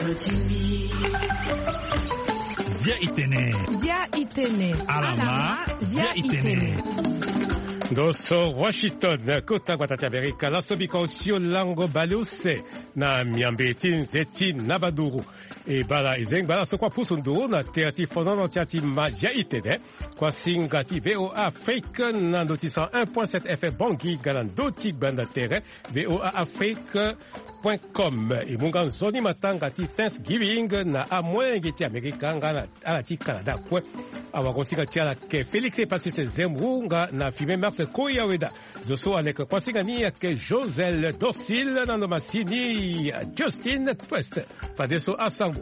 Zia Itene. Alama Zia Itene. Doso Washington kota kwatati Amerika la sobika osio lango balose na miambeti zeti nabaduru e bala izeng bala sokwa pusunduru na teati fonono teati Zia Itene kwa singati VOA Afrique na notisa 1.7 FM Bangi galan doti banda terre VOA Afrique.com e munga zoni matanga ti Thanksgiving na amwenge ti Amerika ngana alati Canada kwe awakosika tiala ke Felix Pasise Zemrunga na filme Max Koyaweda zoso aleka kwasinga ni ke Josel Docile na nomasini Justin Twist fadeso asango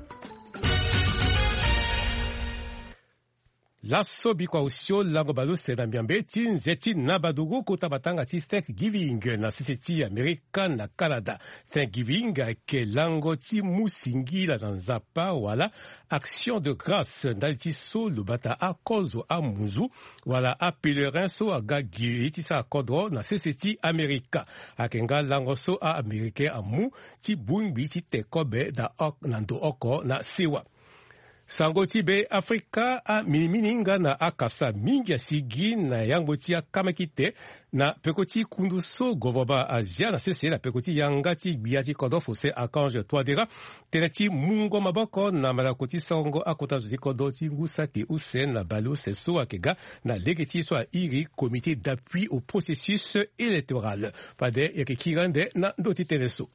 laso bikwa usio lango balose na miambeti nzeti na badugu kota batanga ti Thanksgiving na siseti Amerika na Canada. Thanksgiving ke lango ti musingila na nzapa wala action de grâce ndali ti so lubata a kozo a muzu wala a pèlerin so a gagi ti sa kodro na siseti Amerika. Akenga lango so a Amerike amu ti bungbi ti tekobe da ok nando oko na sewa. Sango tibe Afrika a miniminga na akasa mingi ya sigi na yango tia kamakite na pekoti kunduso govoba Asia na sese na pekoti yangati biati kodofo se akange toadera teneti mungo maboko na malakoti sango akota zuti kodoti ngusaki use na balo seso akega na legeti so a iri comité d'appui au processus électoral pade yakikirande na doti teneso.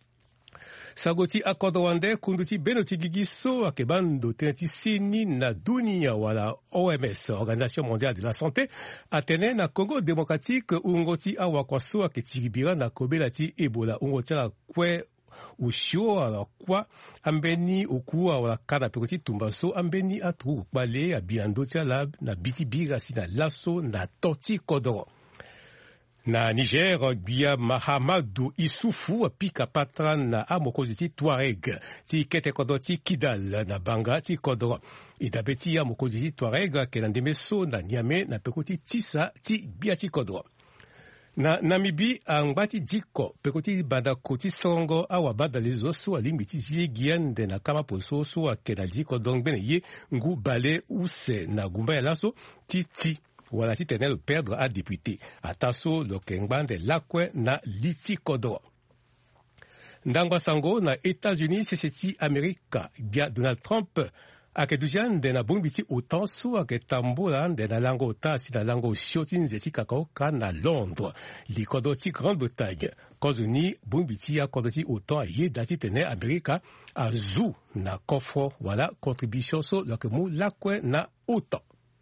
Sagoti akodo wande kunduti benoti gigiso akebando teneti sini na dunia wala OMS, Organisation mondiale de la santé, atene na Congo démocratique ungoti awakwaso aketiribira na kobelati Ebola ungoti la kwe ushio ala kwa ambeni ukua wala kana pekoti tumbaso ambeni atu bale abiando tia na bitibiga sina laso na toti kodoro. Na Niger, Bia Mahamadou Issoufou pika patran na amokozi ti Touareg ti kete kodo ti Kidal na Banga ti kodro. Idabeti amokozi ti Touareg ke landemeso na Niamey na pekoti tisa ti Bia ti kodro. Na Namibie angbati diko pekoti banda koti songo awabada lezo so alimbiti ziligian de na kama poso so akena diko dongbene ye ngu bale use na gumba laso ti wala ti tenel perdre a député ataso lo kengbande lakwe na liti kodro. Ndangwa sango na États-Unis seseti Amerika bia Donald Trump akedujan de na bumbiti otanso aketambola de na lango otasi na lango sioti nzeti kakaoka na Londres likodo ti Grande-Bretagne kozuni bumbiti akodo ti otan ye dati tene Amerika azu na kofro wala contribution so lokemu lakwe na otan.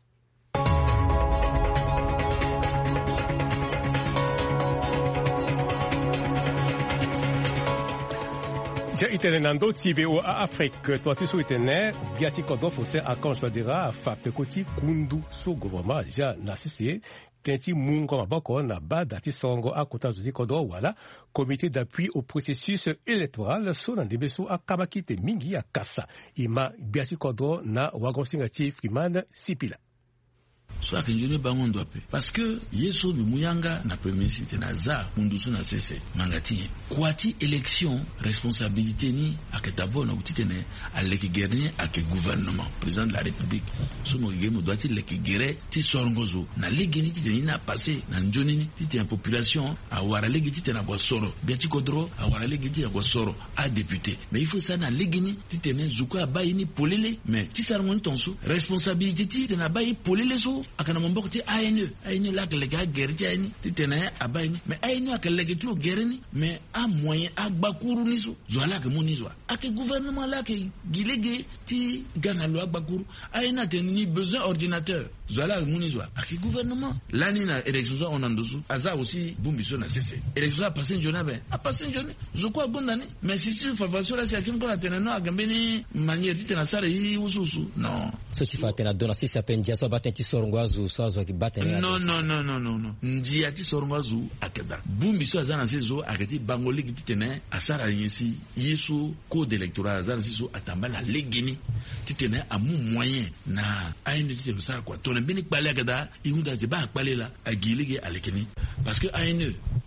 Zia Itene nando ti VOA Afrique toati so itene biati kodo fose akan swadera fa pekoti kundu so government Zia na sisi tenti mungo maboko na bada ti songo akota zuti kodo wala comité d'appui au processus électoral so na ndebeso akamakite mingi ya kasa ima biati kodo na wagonsinga ti Freeman Sipila. So akenjone bango ndwape parce que yeso muyanga na premier cité na za mundusu na sese mangati kwati élection responsabilité ni aketabo na utitene aleki guernier ake gouvernement président de la république so mo gemu doit il leki gere ti sorongozo na legeni ti na passé na njonini ti en population a wara legi ti na bosoro biati kodro a wara legi ti a soro a député mais il faut ça na legeni ti tene zuko bayini polele mais ti sarmoni tonso responsabilité ti na bayi polele so akana mamboko ti ANE la ke lega guerre ti ANE ti tene abayini mais ANE akele ke tu guerre ni mais a moyen a bakuru ni so zoala ke moni zo ake gouvernement la ke gilege ti gana lo bakuru ANE a tenu besoin ordinateur zoala ke moni zo ake gouvernement lani na élection on andosu aza aussi bumbiso na cessé élection a passé journée ben a passé journée zo ko bondani mais si tu favation la si akin ko la tene no agambeni manière ti tena sare yi ususu non so si fa tena dona si sapendia so batenti sorongwazu so azo ki batene non ndia ti sorongwazu akeda bumbiso azana sezo aketi bangoli ki tene asara yesi yesu code électoral azana sezo atambala legeni ti tene amu moyen na aine ti sara kwa tone bini kpale akeda iunda ti ba kpale la agilege alekeni parce que aine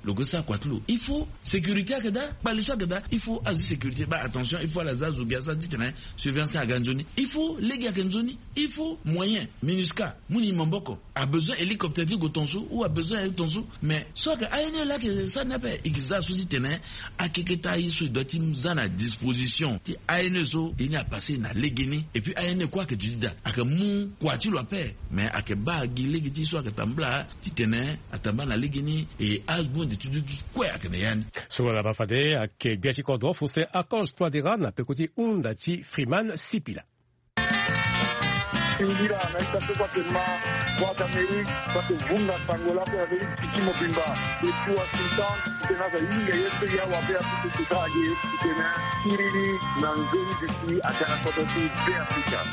le gossa kwatlo il faut sécurité akeda ba le chakeda il faut azu sécurité ba attention il faut la zazu biasa ditena surveillance à ganzoni il faut les ganzoni il faut moyen minusca muni mamboko a besoin hélicoptère di gotonsu ou a besoin tonsu mais soit que aïne là que ça n'a pas exa sous ditena akeketa isu dotim zana disposition ti aïne so il a passé na legeni et puis aïne quoi que tu dis da akamu kwatilo ape mais akeba gilegi ti soit que tambla titena atamba na legeni et album de tuduki quoi akene Suala bafade ake biachi kodo fuse accorde-toi dira na pekoti undati Freeman Sipila. Ingira na itakuwa tema kwa Amerika kwa vunga tangola kwa Amerika kimo bimba kwa Washington tena za inga yetu ya wapea tukaje tena kiriri na ngoni disi akana kwa tu Afrika.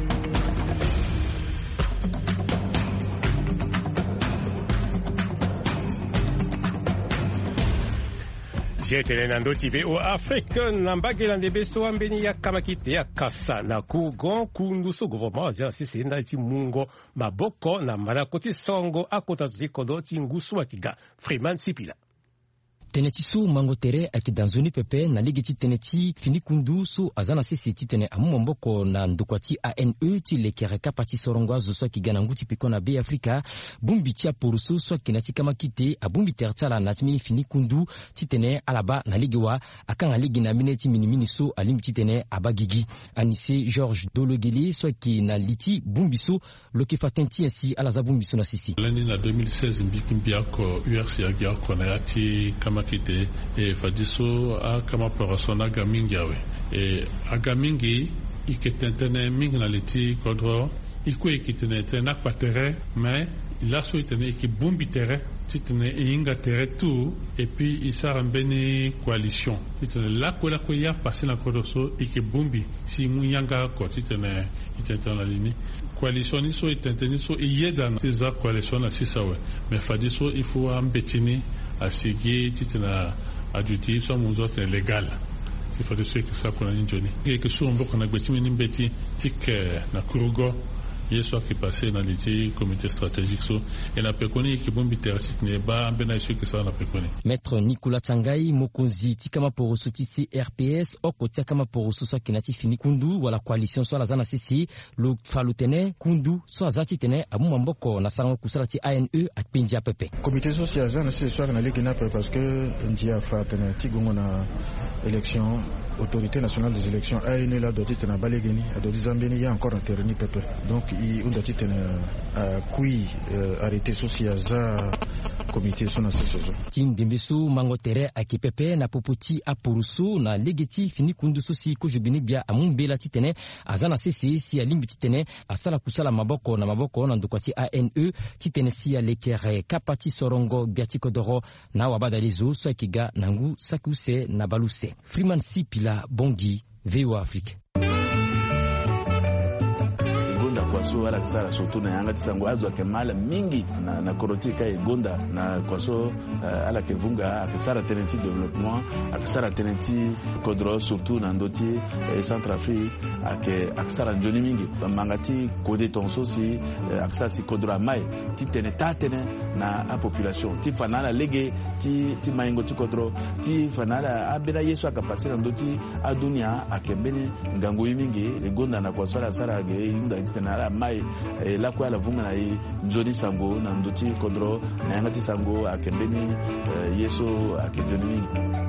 Jetele nando tibe o Afrique nambagela ndebeso ambeni ya kamakite ya kasa na kugon kunduso gouvernement ya sisi ndati mungo maboko na manakoti songo akota zikodo tingusu wakiga Freeman Sipila. Teneti su mango tere aki danzoni pepe na ligi ti teneti fini kundu su azana sisi ti tene amu mboko na ndukwati ANE ti lekereka pati sorongwazo so ki gana nguti piko na be Afrika bumbi ti aporusu so ki nati kama kite abumbi tertala na timini fini kundu ti tene alaba na ligi wa akanga ligi na mineti minimini su alim ti tene abagigi anise Georges Dologeli so ki na liti bumbi su loki fatenti ensi alaza bumbi su na sisi. L'année na 2016 mbikimbiako URC agiako na yati kama kite e fadiso a kama porasona gamingi awe e agamingi iketentene mingi na liti kodro iko ikitene tena kwa tere mais la so itene ikibumbi tere titene inga tere tout et puis isarambeni coalition titene la ko ya passer na kodoso ikibumbi si muyanga ko titene itentene la lini coalition ni so itentene so iyeda na ces coalition na sisawe mais fadiso il faut ambetini asigi titina aduti so munzo te legal si fa de ce que ça pour njoni et que so mboko na gbetimi ni mbeti tik na kurugo yeso qui passé dans le comité stratégique so et na pekoni ki bombi terrasit ne ba bena ce que ça na pekoni Maître Nicolas Tangai mokonzi tikama pour sotisi RPS okotia kama pour sosa kinati fini kundu wala coalition so la zana sisi lo falutene kundu so azati tene amu mboko na sarango kusala ti ANE akpenja pepe comité social zana sisi so na leki na parce que ndia fa tene tigongo na élection autorité nationale des élections ANE la doti tena balegeni doti zambeni ya encore interni pepe donc i undati tena kui arrêté social za comité sona seso tim bimbesu mangotere akipepe na popoti apurusu na legeti fini kundu sosi ko jubini bia amumbela titene azana sisi si alimbi titene asala kusala maboko na ndukwati ANE titene si alekere kapati sorongo biatiko doro na wabadalizo so kiga nangu sakuse na baluse Freeman Sipila Bongi VOA Afrique kwaso wala kisara soto na yanga tisango azo kemala mingi na korotika egonda na kwaso ala kevunga akisara tenenti développement akisara tenenti kodro surtout na ndoti Centrafrique akisara njoni mingi mangati kode tonso si akisara si kodro mai ti tenetane na a population ti fanala lege ti maingo ti kodro ti fanala abira yesu akapasira ndoti adunia akembeni ngango mingi egonda na kwaso la sara ge yunda na mai la kwa la vunga na njoni sango na ndoti kodro na yangati sango akembeni yeso akendoni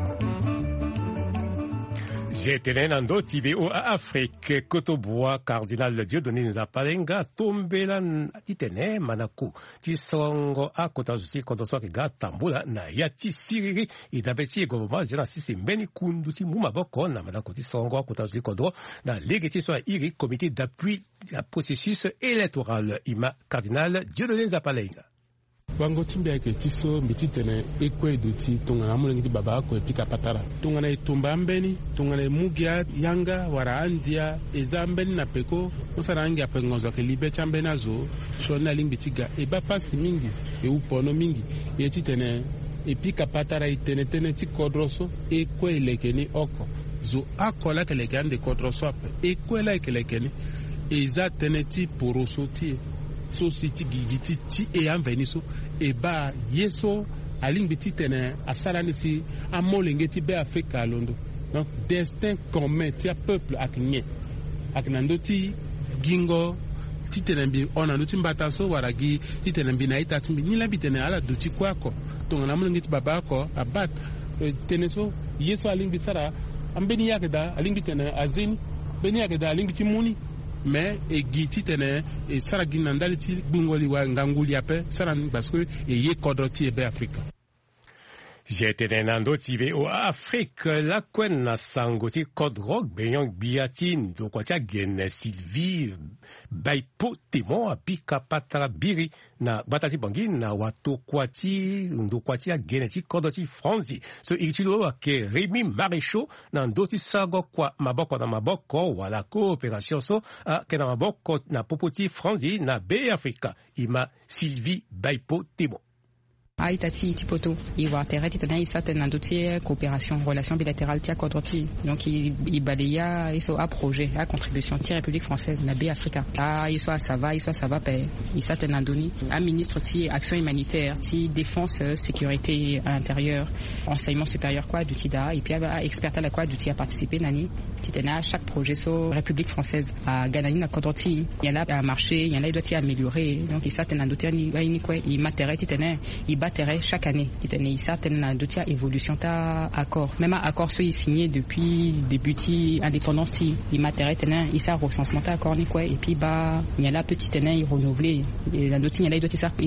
Jetele nando tibe o Afrique Kotoboa cardinal Dieudonné Nzapalenga tombela titene manaku tisongo akota zuti kodoswa ke gatambula na yati siriri idabeti gouvernement jena sisi mbeni kundu ti mumaboko na manaku tisongo akota zuti kodo na legeti so iri comité d'appui à processus électoral ima cardinal Dieudonné Nzapalenga bango timbe yake tiso mititene ekwe duti tungana mulengi baba ko epika patara tungana itumba mbeni tungana mugia yanga wara andia ezambeni na peko osara angia pengozo ke libe chambena zo shona limbitiga eba pasi mingi e upono mingi yetitene epika patara itenetene ti kodroso ekwe lekeni oko zo akola kelekande kodroso ape ekwe la kelekeni eza teneti poroso ti société gigiti ti e anveniso e ba yeso alingi titene asarani si amolenge ti be Afrika londo. Donc destin commun ti a peuple aknye aknando ti gingo titene bi onando ti mbata so waragi titene bi na ita ti ni labi tene ala do ti kwako to ngana mulungi ti baba ko abat tene so yeso alingi sara ambeni yakeda alingi tene azeni beni yakeda alingi ti muni mais egi titene e sara ginandali ti gbungoli wa nganguli ape sara parce que e ye kodoti e be Afrika. J'étais nando tive au Afrique la kwen na sango ti kodrog beyon biatin do kwatia gen Sylvie Baipo Témon api kapatra biri na batati bangi na wato kwati ndo kwatia gen ti kodoti franzi so itilo ke Rémi Maréchaux na ndo ti sago kwa maboko wala coopération so ke na maboko na popoti franzi na be Afrika ima Sylvie Baipo Témon. Aitati tipoto iwa tereti tena isate na dossier coopération relation bilatérale tia kodroti donc il balaya iso a projet a contribution ti République française na be Africa iso ça va pe isate na doni a ministre ti action humanitaire ti défense sécurité intérieure enseignement supérieur quoi du tida et puis a expert à la quoi du ti a participé nani ti tena chaque projet so République française a ganani na kodroti il y en a à marcher il y en a il doit y améliorer donc isate na dossier ni quoi il matériel ti tena chaque année. Il y a d'autres évolutions accord. Même accord soit signé depuis début de l'indépendance, il matériel il y a recensement accord ni quoi et puis bah il y a la petite année renouvelé et la d'autres il doit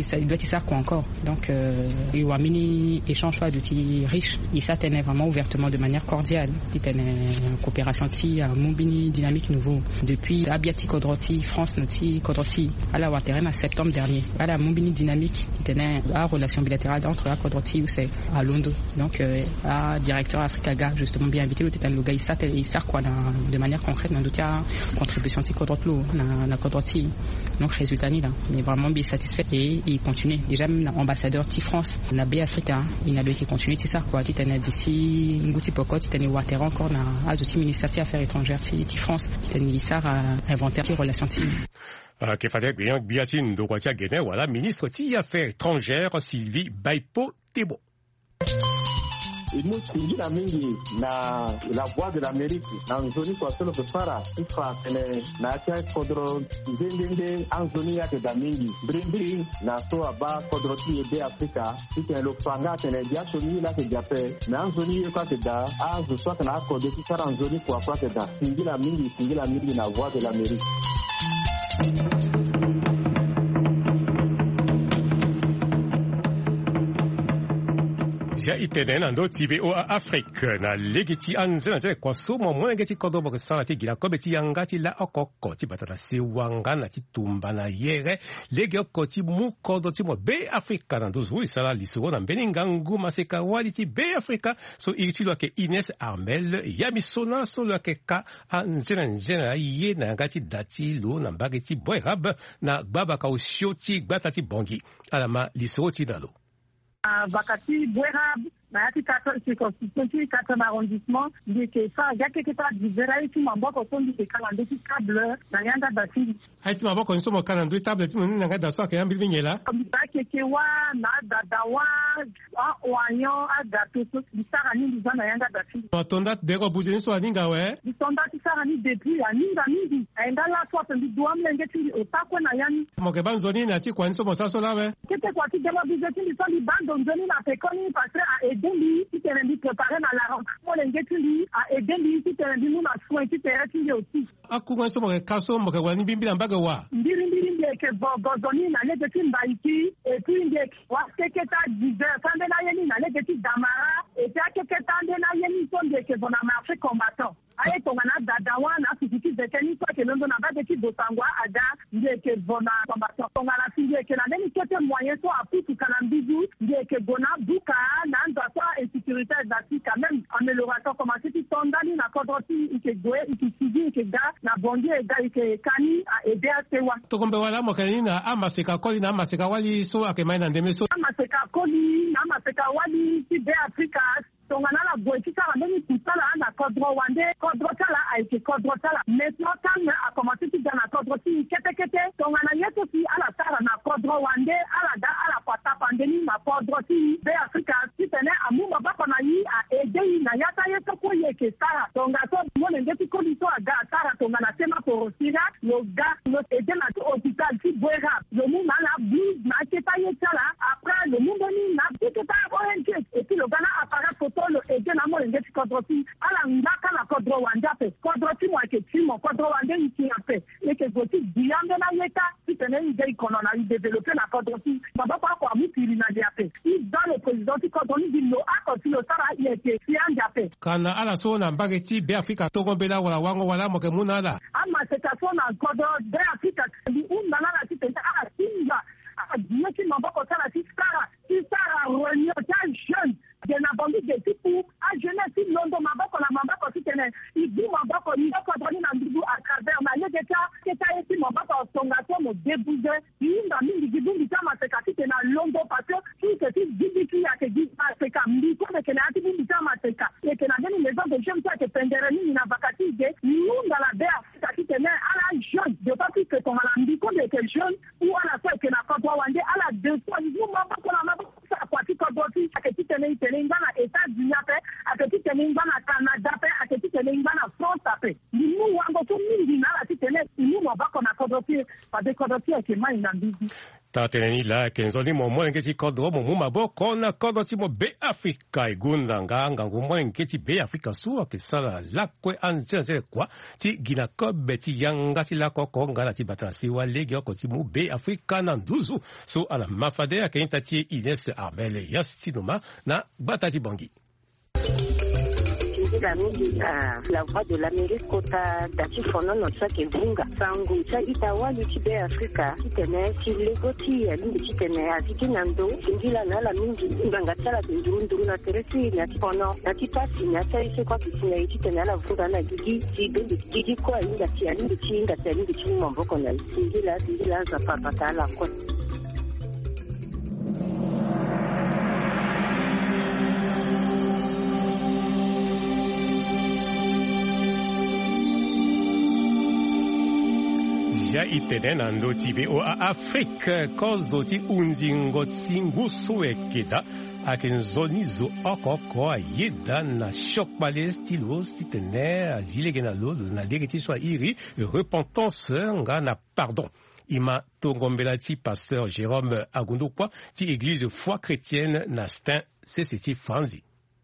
y avoir quoi encore. Donc il y a un mini échange soit d'outils riches. Il s'atteint vraiment ouvertement de manière cordiale. Il y a une coopération ici à Moubini dynamique nouveau depuis Abiati Kodroti France Noti Kodroti à la Waterem à septembre dernier. À la Moubini dynamique il y a relation bilatérale entre la Kodroti ou c'est à Londres. Donc à directeur Africaga justement bien invité le gars il sert quoi de manière concrète dans d'autres contribution de Kodroti na Kodroti. Donc résultat ni là mais vraiment bien satisfait et il continue déjà même ambassadeur ti France na B Africa il n'a qui continue c'est ça quoi ti tane d'ici ngouti poko ti tane water encore na azoti ministère des affaires étrangères ti France ti tane sar inventaire ti relations ti que fallait bien biatin do kwatia gene wala ministre ti affaires étrangères Sylvie Baipo Témon. Imusingira mingi na la voix de l'Amérique anzoni kwa solo kupara ifa tene na cha kodro ndende anzoni yake da mingi brimbiri na so aba kodro ti ebe Afrika tike lo fanga tene dia soni la ke jape na anzoni kwa ke da azu so kana kodro ti sara anzoni kwa ke da singira mingi na voix de l'Amérique. Ja itene nando tibe o Afrique na legiti anzena je kwa somo mwenge ti kodo bok sala ti gila kobe ti yanga ti la okoko ti batata se wanga na ti tumba na yere lege okoti mu kodo ti mo be Afrika na dozu sala lisuro na beninga nguma seka wali ti be Afrika so iritu lo ke Ines Armel yamisona so lo ke ka anzena ye na ngati dati lo na bageti boyrab na baba ka oshoti batati bongi alama lisuro ti dalo Bakati Bouerab na yati circonscription 4e arrondissement ndi ke sa yake ke ta divera ti mamboko so ndi ke kala ndi table na yanda basi haiti maboko nso mo kala ndi table ti munina ngada so ke yambi binyela ke wa na dadawa wanyo adato so bisara ni ndana yanda basi tonda dego buje nso aninga we tonda ti sara ni depuis aninga mingi enda la so ndi duam lenge ti otakwe na yani mo ke banzoni na ti kwa nso mo saso lawe kete kwa ti demo bije ti so li bando nzoni na pekoni parce a Deli, qui t'est rendu préparé dans la rentrée, pour l'engagement à Deli, qui t'est rendu nous la soin, qui t'est rendu aussi. À quoi est-ce que kaso mo kwa ni bimbi ambaga wa? Ndiri ke bozoni na le petit Mbaiki et puis ndek wa keketa dizer tande na yeni na le petit Damara et puis keketa tande na yeni son de ke bona marché combattant. Aye tongana dadawa na fiziki zekeni kwa ke londo na ba de ki botangwa ada ndeke bona combattant. Tongana finge ke na neni kete moyen so aputu kanambizu ndeke bona buka na ndo so insécurité d'Afrique quand même amélioration comment c'est tondani na kodoti ike goe ike sigi ike ga na bondi ga ike kani a ebe asewa. Tokombe wala mokani na amaseka koli na amaseka wali so akemai na ndemeso. Amaseka koli na amaseka wali ti be Africa tongana la boiti sala meni kusala na kodro wande kodro sala aike kodro sala maintenant quand a commencé ti dans la kodro ti kete tongana yeto si ala sala na kodro wande ala da ala pata pandemi na kodro ti be Africa mumba bako na yi a edei na yata yeto ko yeke sara tonga to mone ngeti ko lito aga sara tonga na tema porosira lo ga lo ede na hospital ti boera le mumba na bise na keta yetala après le mumba ni na keta orange et puis le gana apparaît photo le ede na mone ngeti kodrosi ala ngaka na kodro wanja pe kodrosi mo ke timo kodro wanja iti ape et que goti diambe na yeta ti tene idée kono na développer na kodrosi baba pa ko amutiri na diape dans le président qui continue de nous accompagner au travail il était fier d'appel. Kana ala so na mbageti be Afrika togombela wala wango wala moke munala. Ama setaso na kodo be Afrika di undana na titenta a singa a dieki maboko sala tistara renyo ta jeune de na bandi de tipu a jeunesse si londo maboko na maboko titene ibi maboko ni ko doni na ndugu a travers na leta keta eti maboko songa to mo debouze inda mingi gibundi kama sekati na londo parce que c'est dibiki ya ke di Afrika mbiko de kena ati bindi kama Afrika et que na deni les gens de jeunes qui pendere ni na vakati de nunda la be Afrika titene ala jeune de pas que ton ala mbiko de quel jeune ou ala quoi que na ko wande ala deux fois ni maboko na maboko sa kwa tiko doti ke titene ngana États-Unis ape aketitene ngana Canada ape aketitene ngana France ape ni mu wango to mingi na la titene ni mo bako na kodoti pa de kodoti ke mai na bibi tateneni la kenzoni mo ngeti kodro mo maboko na kodoti mo be Afrika igunda nganga ngumo ngeti be Afrika suwa ke sala lakwe anjense kwa ti gina kobe ti yanga ti la koko ngala ti batasi wa legi okoti mo be Afrika na nduzu so ala mafade akenta ti Ines Armel Yastinoma na batati bangi. La voix de l'Amérique kota dati fono no tsake vunga sangu cha itawa lichibe Afrika kitene kilegoti alindi kitene atikinando singila na la mingi nganga tsala nduru na teresi na fono na tipasi na tsaise kwa kitene kitene la vunga na gigi kwa inga ti alindi chinga ti alindi chimo mboko na singila za papa la kwa ya itene na ndoti be o Afrika kozo ti unzingo tsinguso ekeda akenzoni zo okoko yeda na shock palestino titene azile gena lo na legeti so iri repentance nga na pardon ima tongombela ti pasteur Jérôme Agundokwa ti église foi chrétienne na Stin CCT Franzi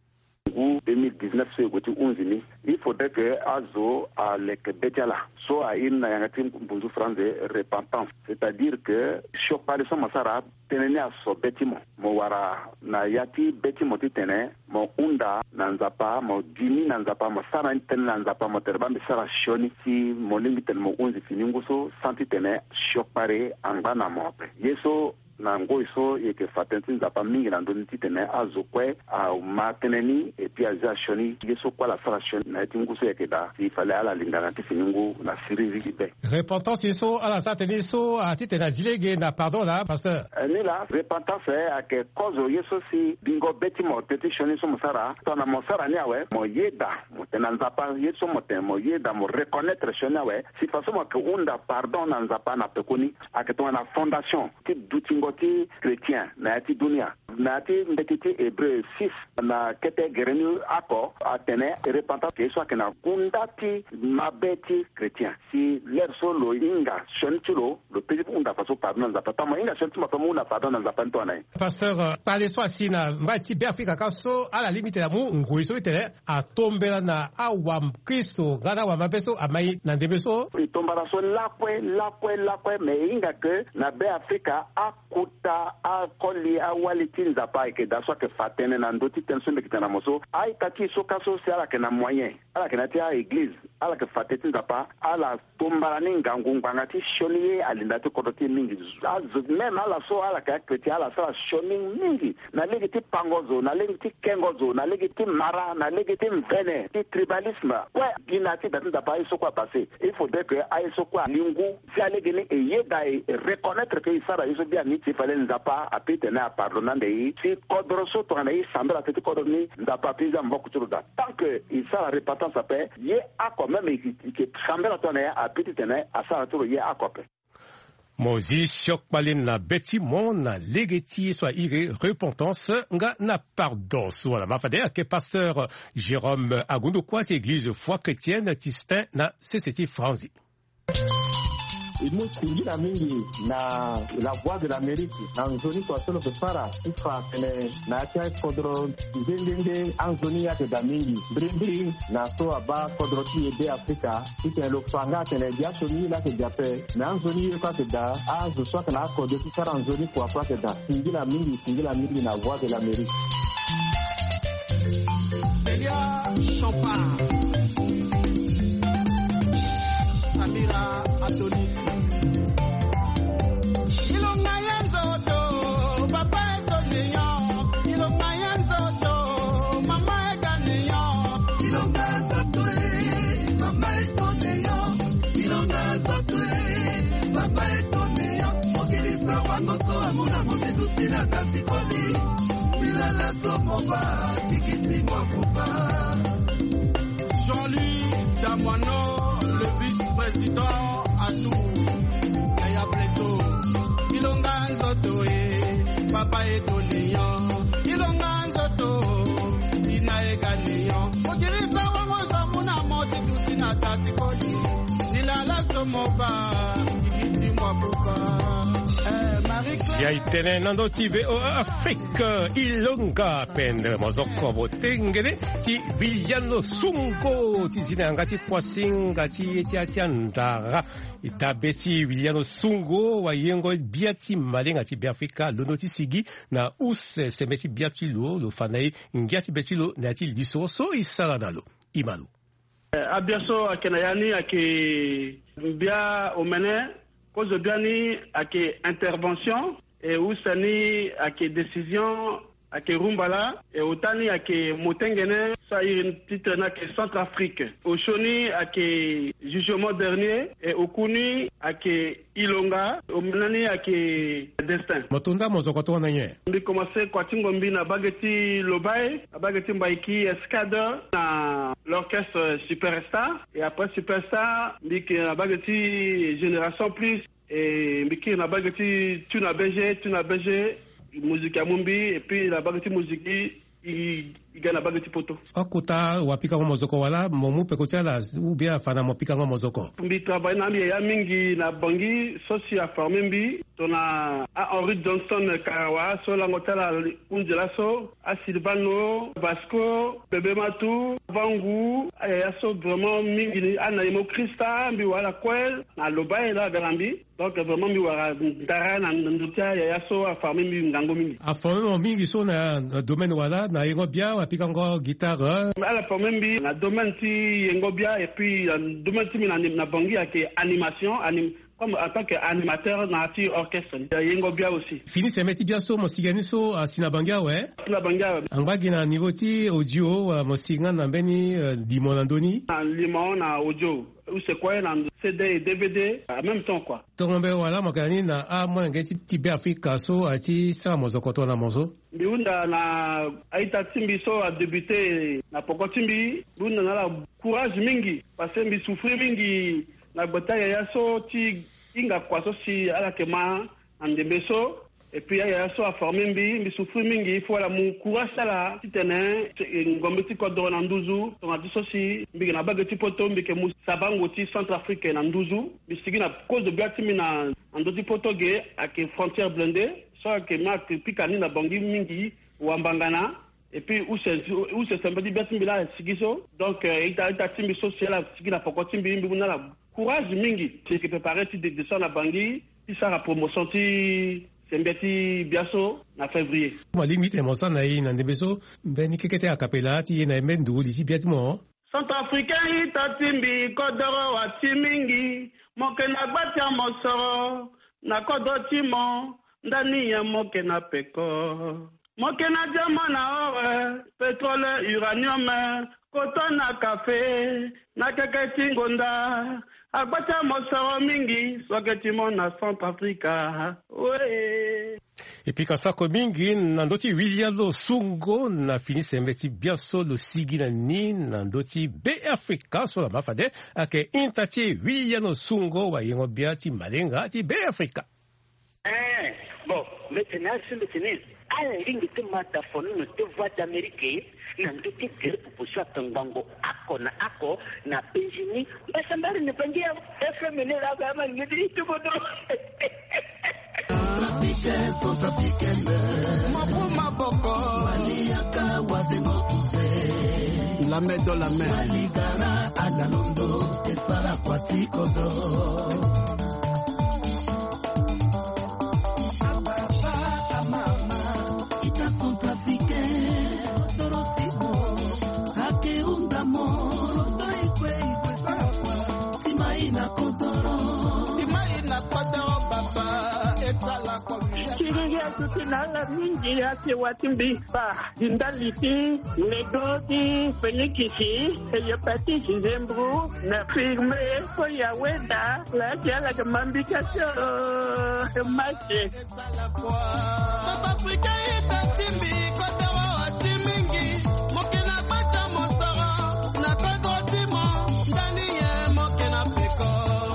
2019 segoti unzini il faudrait que azo a lekbetala so a in na yangati bunzu France repentance, c'est-à-dire que chopale so masara tenene aso betimo mo wara na yati betimo titene mo unda na nzapa mo dimi na nzapa mo sara tene na nzapa mo terba misara shoni si mo limiten mo unzi fininguso santi tene chopare angana mo pe yeso na ngoiso yeke fatenti nzapa mingi na ndoni titene azokwe a mateneni et puis azashoni yeso kwa la sala shoni na tinguso yeke da si fale ala lingana tifiningu na siriri be repentance yeso ala sateni so a titena zilege na pardon la pasteur ni la repentance a ke kozo yeso si bingo betimo teti shoni so musara to na musara ni awe mo yeda mo tena nzapa yeso mo ten mo yeda mo reconnaître shoni awe si façon mo ke unda pardon na nzapa na pekoni a ke to na fondation ti dutingo ti chrétien na ti dunia na ti mbetiti hébreu 6 na kete gerenu ako atene repentance ke so akena kunda ti mabeti chrétien si l'air solo inga shontulo le petit unda faso pardon za papa mo inga shontu mapo muna pardon za panto na pasteur parler so asina mbati be Afrika ka so à la limite la mu ngoiso itele a tombela na awam Kristo ngana wa mapeso amai na ndebeso itombala so lakwe me inga ke na be Afrika akuta akoli awaliti nzapa ke daswa ke fatene na ndoti tenso me kitana moso ai kati so kaso si ala ke na moyen ala ke na tia église ala ke fateti nzapa ala tombala ni ngangu nganga ti shoni alinda ti kodoti mingi même ala so ala ke chrétien ala so shoni mingi na legiti pangozo na legiti kengozo na legiti mara na legiti mvene ti tribalisme ouais ginati datin nzapa iso kwa passé il faudrait que aiso kwa lingu si alegene e yeda e reconnaître que isara iso bien ni ti fale nzapa apite na pardonnande yi si kodroso to na yi sambela tete kodoni nzapa pisa mboku turuda tant que isara repentance ape ye ako même que sambela to na apite tene asara turu ye akope Mozi choc palin na beti mon na legeti soit iré repentance nga na pardon soit la mafadea que pasteur Jérôme Agondo quoi église foi chrétienne Tistin na CCT Franzi. Imusingira mingi na la voix de l'Amérique na nzoni kwa solo kufara ifa kene na kia kodro ndenge anzoni yake da mingi brimbri na so aba kodro ti ebe Afrika ite lo fanga kene dia soni la ke jape na anzoni kwa ke da azu so kana kodro ti sara anzoni kwa ke da singira mingi na voix de l'Amérique. Elia Chopa Samira Adonis Jean-Louis Damano, le vice-président à tout. Yaya Pleto, Ilonga Nzoto, Papa Etonian, Ilonga Nzoto, Inaega Nian. Ogirisa Wamosa Muna Moti Tutina Tatikoli, Nilala Somoba, Ikiti Mwapupa. Yaitene nando TV o Afrique Ilonga pende mozoko botengere ti Viliano Sungo ti zinanga ti kwasinga ti etiatiandara itabeti Viliano Sungo wa yengo biati malenga ti Afrika lono ti sigi na use semeti biati lo fanai ngiati betilo na ti lisoso isaradalo imalu abiaso akenayani ake bia omene cause biani ake intervention et usani ake décision ake rumbala et otani ake motengene ça une titre na ke Centrafrique oshoni ake jugement dernier et okuni ake Ilonga omenani ake destin motunda mozokoto na nye mbi commencer kwa tingombi na bageti lobai na bageti mbaiki escadre na l'orchestre Superstar et après Superstar mbi na bageti Génération Plus et mbiki na bageti tuna BG musique ya mumbi et puis la bageti musique igana bageti poto akuta wapika ngo mozoko wala momu pekotiala ou bien fana mopika ngo mozoko mbi travail na mi ya mingi na bangi soci a formé mbi tona a Henry Johnston Karawa so la ngotala unjela so a Silvano Vasco Bebe Matu Vangu ya so vraiment mingi ana imo Krista mbi wala kwel na lobai la galambi donc vraiment mbi wala ndara na ndutia ya so a formé mbi ngango mingi a formé mingi so na domaine wala na yengo bia wapika ngo guitare ala formé mbi na domaine ti yengo bia et puis domaine ti na bangi ya ke animation comme en tant qu'animateur na ti orchestre yengo bia aussi fini semeti bia so mosigani so sinabangia we sinabangia angba na niveau ti audio mosinga na beni limonandoni na limon na audio ou c'est quoi na CD et DVD en même temps quoi tongombe wala makani na a mwenge ti be Afrika so ati sa mozokoto na mozo biunda na aita timbi so a débuté na poko timbi biunda na la courage mingi parce que mbi souffrir mingi na bataille ya so ti inga kwa so si ala kema andembeso et puis ya so a formé mbi souffrir mingi il faut la mon courage la titene ngombe ti kodro na nduzu to ngati so si mbi na bageti poto mbi ke mu sabango ti Centrafrique na nduzu mbi sigi na cause de biatimi na ndoti poto ge ake frontière blindée so ke ma pikani na bangi mingi wambangana et puis où c'est sembadi biatimi la sigiso donc ita timbi so c'est la sigi na poko timbi mbi na la courage mingi c'est que préparer ti de ça na bangi ti ça la promotion ti sembeti biaso na février ma limite mo sana yi na ndebeso beni kekete akapela ti na mendu li ti biatimo Centrafricain ita timbi kodoro wa timingi moke na gbatia mosoro na kodo timo ndani ya moke na peko moke na diamant na ore pétrole uranium coton na café na keketi ngonda agbatia mosoro mingi soketimo na Centrafrica we Et puis kasako mingi nandoti William Sungo na fini sembeti biaso lo sigi na ni nandoti Be Africa so la mafade ake intati William Sungo wa yengo biati malenga ti Be Africa. Bon, maintenant à ringi te mata fono no te voix d'Amérique nandoti te proposition tangango ako na Benjini basambari ne pangia FM ne la gama ngidi to bodo. La main dans la main. Nala mingi ate watimbi ba dindaliti negoti penikisi eyapati zembru na firme ko ya wenda la jala de mambikacho mache South Africa itatimbi ko tawa watimingi mokena bacha mosoro na kodotimo ndani ye mokena peko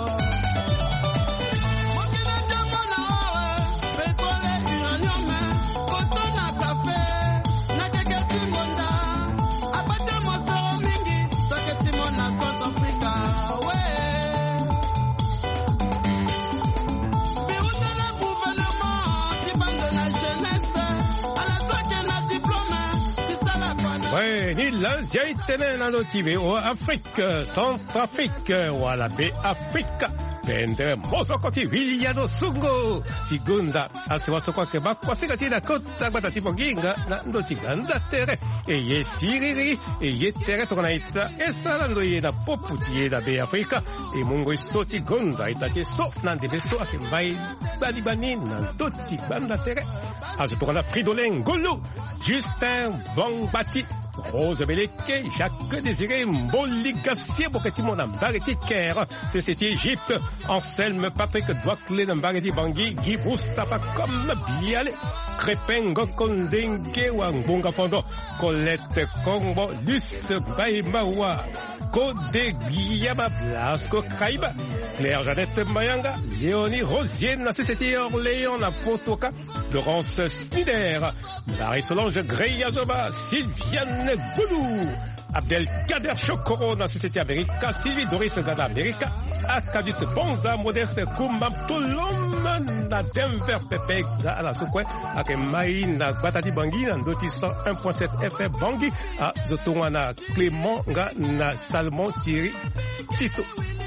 ni l'Asia itene na notibe o Afrique, Centrafrique, wala Be Africa. Pende mosokoti William Sungo Tigunda asiwasokwa ke bakwasika tina kota batati bonginga na ndotiganda tere eye siriri eye tere tokana ita esala ndo ye na poputi ye na Be Africa e mungo isoti gonda itake so nande beso ake mbai badibani na ndoti banda tere azo tokana Fridolin Ngolo Justin Bongbati Rose Beleke, Jacques Désiré, Mboli Gassier, Bokatimo Nambareti Ker, c'est Égypte, Anselme Patrick Douakle Nambareti Bangui, Guy Moustapha comme Biale, Crépin Gokondenge, Wangbonga Fondo, Colette Kombo, Luce Baimawa, Code Guillama Blasco Kaiba, Claire Jeannette Mayanga, Léonie Rosier, na Société Orléans, na Potoka, Florence Snider, Marie-Solange Greyazoba, Sylviane Goulou, Abdelkader Chokoro, na Société América, Sylvie Doris Gada América, Akadis Bonza, Modeste Koumba, Tolom, na Denver Pepe, à la Soukwe, Akemai, na Batati Bangui, na Ndoti 101.7 FM Bangui, à Zotowana Clément, na Salmon Thierry Tito.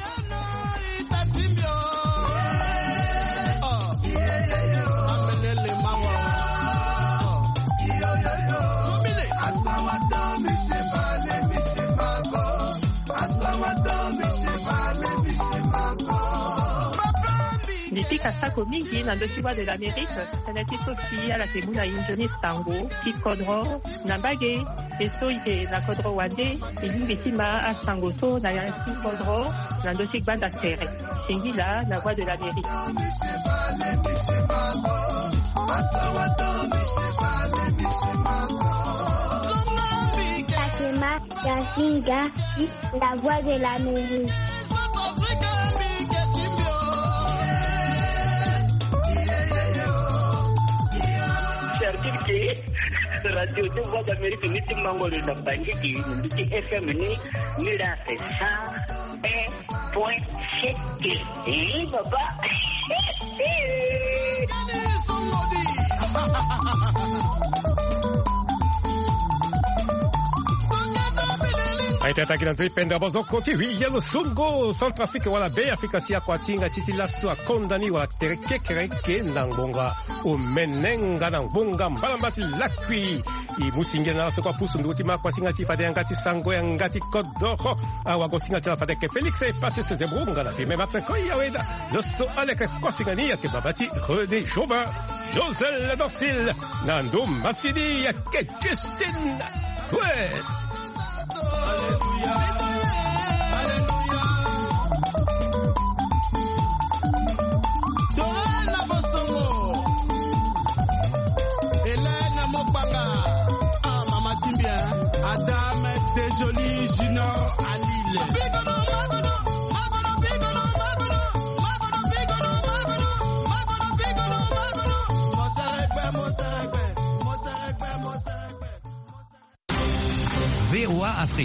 Niti kasako mingi na ndosiwa de l'Amérique, sanati soki ala kemuna injoni stango, ki kodro, na bage, eso ike na kodro wande, ilingi tima a stango so na yansi kodro, na ndosik banda tere. Singila, la voix de l'Amérique. Fatima Yasinga, la voix de l'Amérique. Radio de Voix d'Amérique ni timangolo na bangiki ni FM ni la ça 1.7 baba Aitata kina tuipenda bozo koti William Sungo Centrafrique wala Be Africa si akwatinga titi lasu akondani wala terekekereke nangbonga umenenga nangbonga mbalambati lakwi i musinga na so kwa pusu nduti makwatinga tifade ngati sango ngati kodoro awagosinga tala fadeke Felix e Patrice Zebrunga la fime matsa koya weda losto aleka kwasinga ya ke babati René Jobin Josel Dorsil Nando Massidi ya ke Justin West. Junior à Lille.